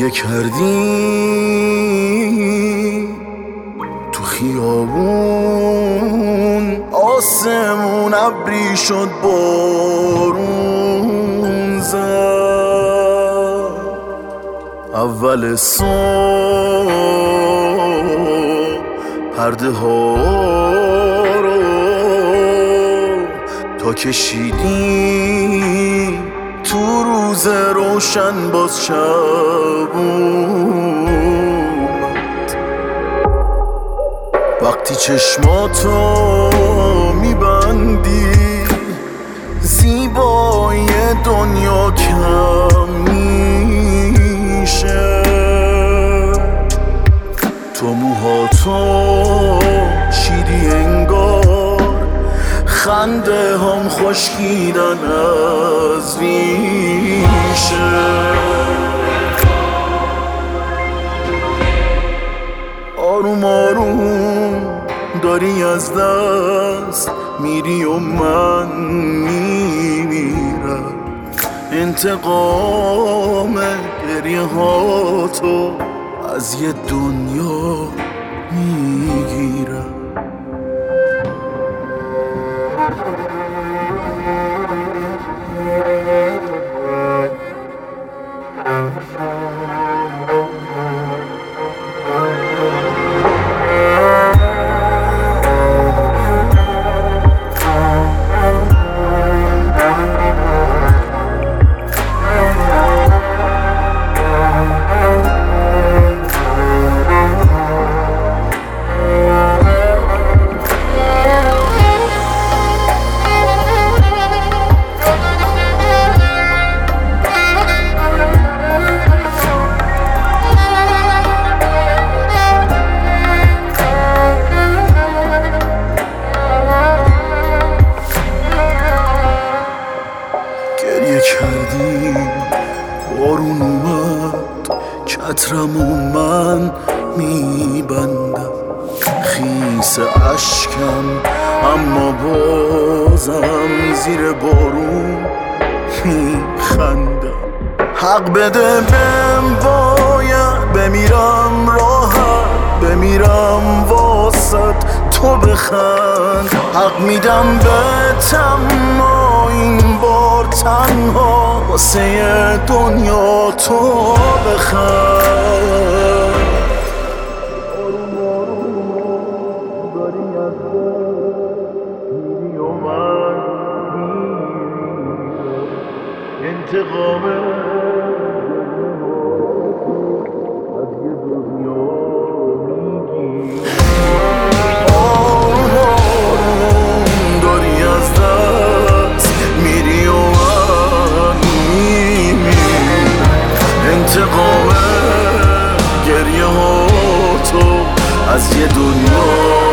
گریه کردی تو خیابون، آسمون ابری شد بارون زد. اول صبح پرده ها رو تا کشیدی تو روز روشن باز شب اومد. وقتی چشماتو میبندی زیبایی دنیا کم میشه. تو موهاتو چیدی انگار خنده هم خشکیدن از ریشه. آروم آروم داری از دست میری و من میمیرم. انتقام گریه هاتو از یه دنیا میگیرم. کردی بارون اومد چترم و من میبندم. خیس اشکم اما بازم زیر بارون میخندم. حق بده بهم باید بمیرم راحت، بمیرم واسط تو بخند. حق میدم بهتم این بار تنها واسه دنیا تو بخند. آروم آروم داری از میری و من میمیرم. انتقام از یه دنیا میگیرم. انتقام گریه ها تو از یه دنیا